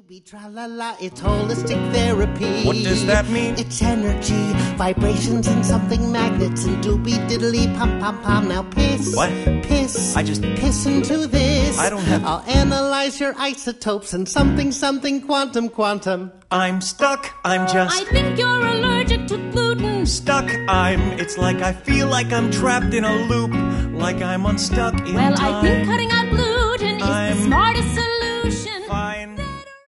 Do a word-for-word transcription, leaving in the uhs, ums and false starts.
Doobie tra-la-la, it's holistic therapy. What does that mean? It's energy, vibrations and something magnets and doobie diddly pom pom pom. Now piss. What? Piss. I just... Piss into this. I don't have... I'll analyze your isotopes and something something quantum quantum. I'm stuck, I'm just... I think you're allergic to gluten. Stuck, I'm... It's like I feel like I'm trapped in a loop. Like I'm unstuck in well, time. Well, I think cutting out gluten is I'm the smartest solution. Fine.